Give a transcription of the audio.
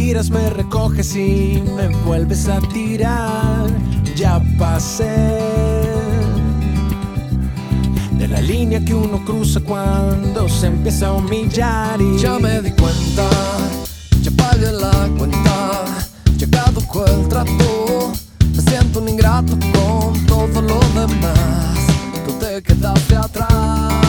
tiras, me recoges y me vuelves a tirar. Ya pasé de la línea que uno cruza cuando se empieza a humillar y ya me di cuenta, ya pagué la cuenta, ya caducó el trato. Me siento un ingrato con todo lo demás. Tú te quedaste atrás.